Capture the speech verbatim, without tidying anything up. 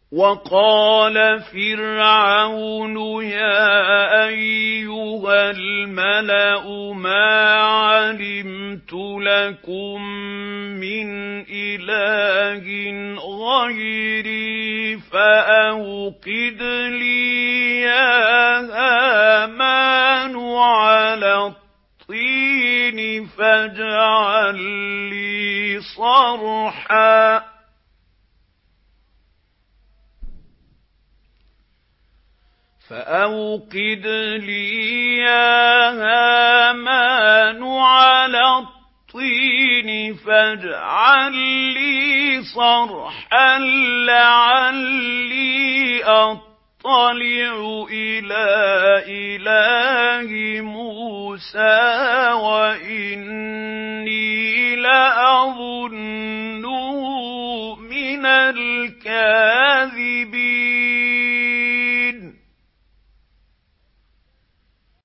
وقال فرعون يا أيها الملأ ما علمت لكم من إله غيري فأوقد لي يا هامان على الطين فاجعل لي صرحا فأوقد لي يا هامان على الطين فاجعل لي صرحا لعلي أطلع إلى إله موسى وإني لأظنه من الكاذبين.